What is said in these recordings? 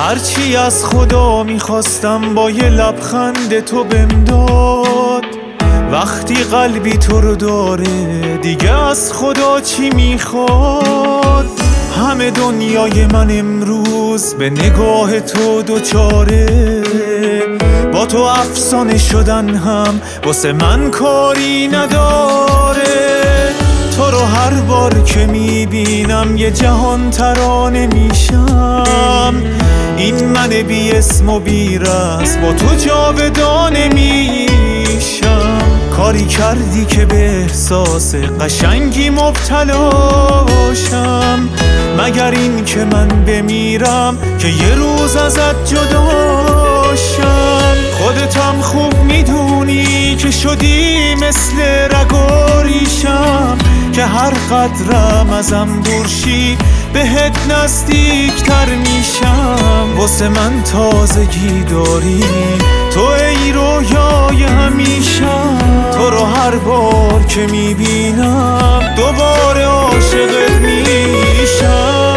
هرچی از خدا میخواستم با یه لبخند تو بهم داد. وقتی قلبی تو رو داره دیگه از خدا چی میخواد؟ همه دنیای من امروز به نگاه تو دوچاره، با تو افسانه شدن هم واسه من کاری نداره. تو رو هر بار که میبینم یه جهان ترانه میشم. این من بی اسم و بی رسم با تو جاودانه میشم. کاری کردی که به احساس قشنگی مبتلاشم، مگر این که من بمیرم که یه روز ازت جداشم. خودتم خوب میدونی که شدی مثل رگ و ریشم، که هر قدرم ازم دورشی بهت نزدیکتر میشم. واسه من تازگی داری تو، ای رویای همیشم. تو رو هر بار که میبینم دوباره عاشقت میشم.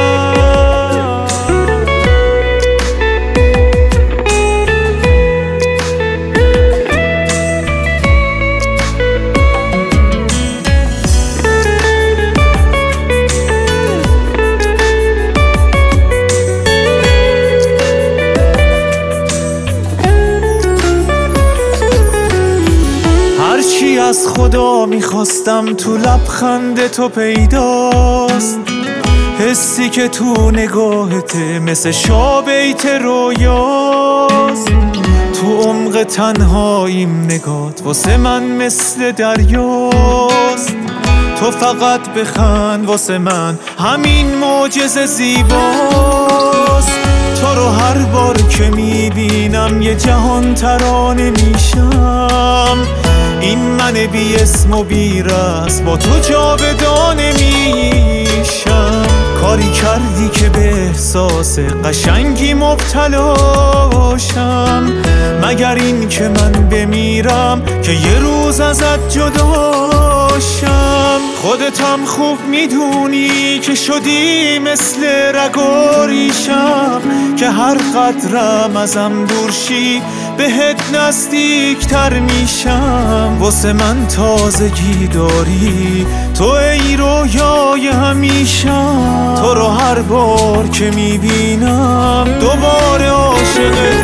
هرچی از خدا میخواستم تو لبخند تو پیداست. حسی که تو نگاهته مثل شابیت رویاست. تو عمق تنهاییم نگات واسه من مثل دریاست. تو فقط بخند واسه من همین معجزه زیباست. تو رو هر بار که میبینم یه جهان ترانه میشم. این من بی اسم و بی رسم با تو جاودانه میشم. کاری کردی که به احساس قشنگی مبتلاشم، مگر این که من بمیرم که یه روز ازت جداشم. خودتم خوب میدونی که شدی مثل رگ و ریشم، که هر قدرم ازم دورشی بهت نزدیکتر میشم. واسه من تازگی داری تو، ای رویای همیشم. تو رو هر بار که میبینم دوباره عاشقت